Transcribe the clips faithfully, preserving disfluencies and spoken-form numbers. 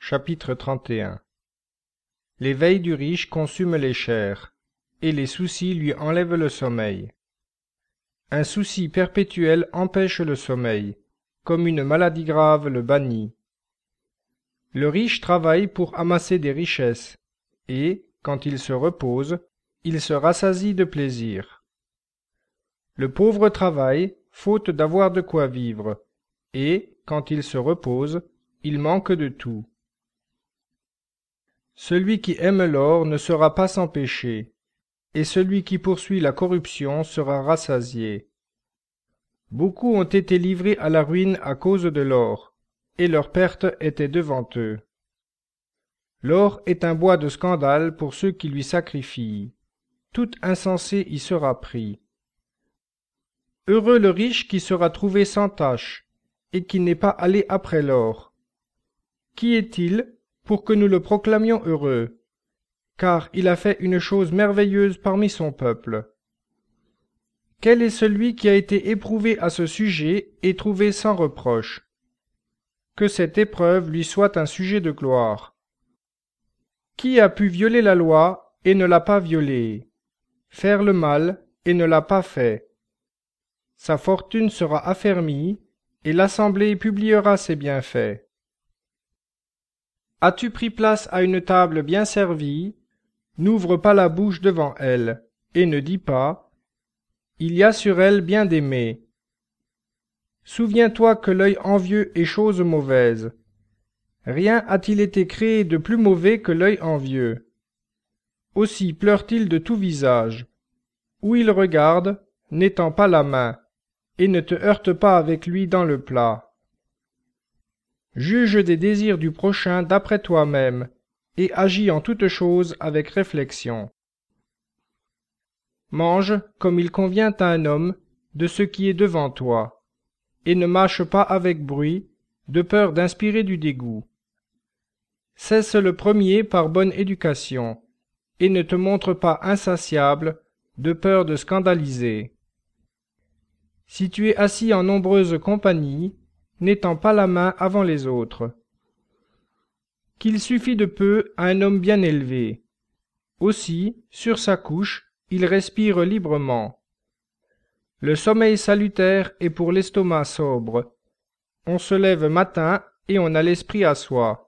Chapitre trente et un. Les veilles du riche consument les chairs, et les soucis lui enlèvent le sommeil. Un souci perpétuel empêche le sommeil, comme une maladie grave le bannit. Le riche travaille pour amasser des richesses, et, quand il se repose, il se rassasie de plaisir. Le pauvre travaille, faute d'avoir de quoi vivre, et, quand il se repose, il manque de tout. Celui qui aime l'or ne sera pas sans péché, et celui qui poursuit la corruption sera rassasié. Beaucoup ont été livrés à la ruine à cause de l'or, et leur perte était devant eux. L'or est un bois de scandale pour ceux qui lui sacrifient. Tout insensé y sera pris. Heureux le riche qui sera trouvé sans tache, et qui n'est pas allé après l'or. Qui est-il pour que nous le proclamions heureux? Car il a fait une chose merveilleuse parmi son peuple. Quel est celui qui a été éprouvé à ce sujet et trouvé sans reproche? Que cette épreuve lui soit un sujet de gloire. Qui a pu violer la loi et ne l'a pas violée, faire le mal et ne l'a pas fait? Sa fortune sera affermie, et l'assemblée publiera ses bienfaits. As-tu pris place à une table bien servie? N'ouvre pas la bouche devant elle, et ne dis pas « Il y a sur elle bien des mets ». Souviens-toi que l'œil envieux est chose mauvaise. Rien a-t-il été créé de plus mauvais que l'œil envieux. Aussi pleure-t-il de tout visage. Où il regarde, n'étend pas la main, et ne te heurte pas avec lui dans le plat. Juge des désirs du prochain d'après toi-même, et agis en toutes choses avec réflexion. Mange, comme il convient à un homme, de ce qui est devant toi, et ne mâche pas avec bruit, de peur d'inspirer du dégoût. Cesse le premier par bonne éducation, et ne te montre pas insatiable, de peur de scandaliser. Si tu es assis en nombreuse compagnie, n'étends pas la main avant les autres. Qu'il suffit de peu à un homme bien élevé. Aussi, sur sa couche, il respire librement. Le sommeil salutaire est pour l'estomac sobre. On se lève matin et on a l'esprit à soi.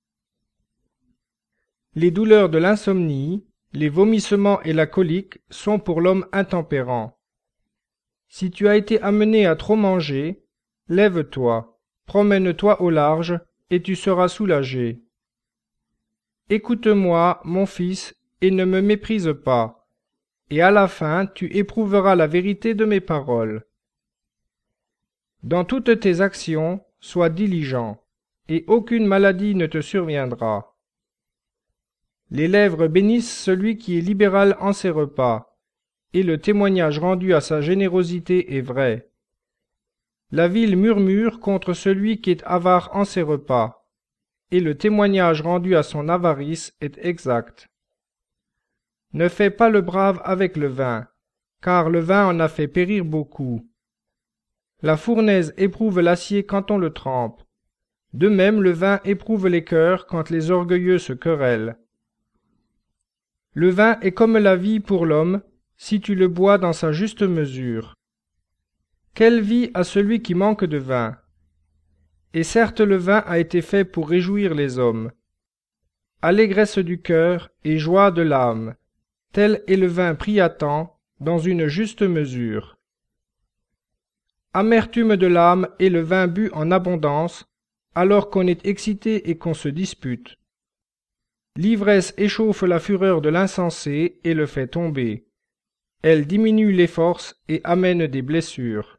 Les douleurs de l'insomnie, les vomissements et la colique sont pour l'homme intempérant. Si tu as été amené à trop manger, lève-toi, promène-toi au large, et tu seras soulagé. Écoute-moi, mon fils, et ne me méprise pas, et à la fin tu éprouveras la vérité de mes paroles. Dans toutes tes actions, sois diligent, et aucune maladie ne te surviendra. Les lèvres bénissent celui qui est libéral en ses repas, et le témoignage rendu à sa générosité est vrai. La ville murmure contre celui qui est avare en ses repas, et le témoignage rendu à son avarice est exact. Ne fais pas le brave avec le vin, car le vin en a fait périr beaucoup. La fournaise éprouve l'acier quand on le trempe. De même le vin éprouve les cœurs quand les orgueilleux se querellent. Le vin est comme la vie pour l'homme, si tu le bois dans sa juste mesure. Quelle vie a celui qui manque de vin? Et certes le vin a été fait pour réjouir les hommes. Allégresse du cœur et joie de l'âme, tel est le vin pris à temps, dans une juste mesure. Amertume de l'âme est le vin bu en abondance, alors qu'on est excité et qu'on se dispute. L'ivresse échauffe la fureur de l'insensé et le fait tomber. Elle diminue les forces et amène des blessures.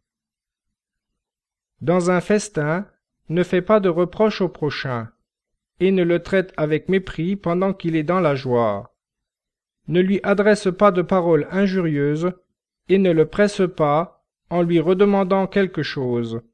Dans un festin, ne fais pas de reproches au prochain, et ne le traite avec mépris pendant qu'il est dans la joie. Ne lui adresse pas de paroles injurieuses, et ne le presse pas en lui redemandant quelque chose.